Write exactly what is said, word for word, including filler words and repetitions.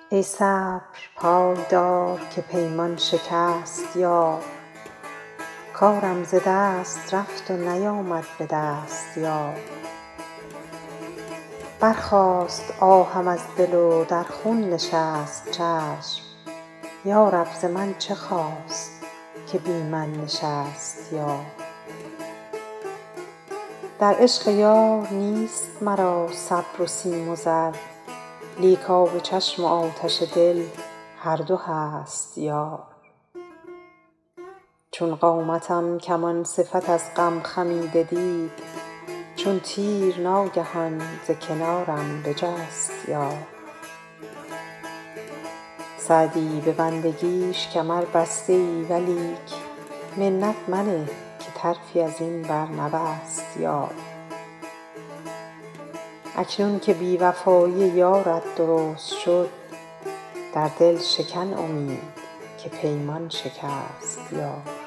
ای صبر پای دار که پیمان شکست یار، کارم ز دست رفت و نیامد به دست یار. برخاست آهم از دل و در خون نشست چشم، یا رب ز من چه خواست که بی من نشست یار. در عشق یار نیست مرا صبر و سیم و زر، لیک آب چشم و آتش دل هر دو هست یار. چون قامتم کمان صفت از غم خمیده دید، چون تیر ناگهان ز کنارم بجست یار. سعدی به بندگیش کمر بسته ای ولیک، منت منه که طرفی از این بر نبست یار. اکنون که بی وفایی یارت درست شد، در دل شکن امید که پیمان شکست یار.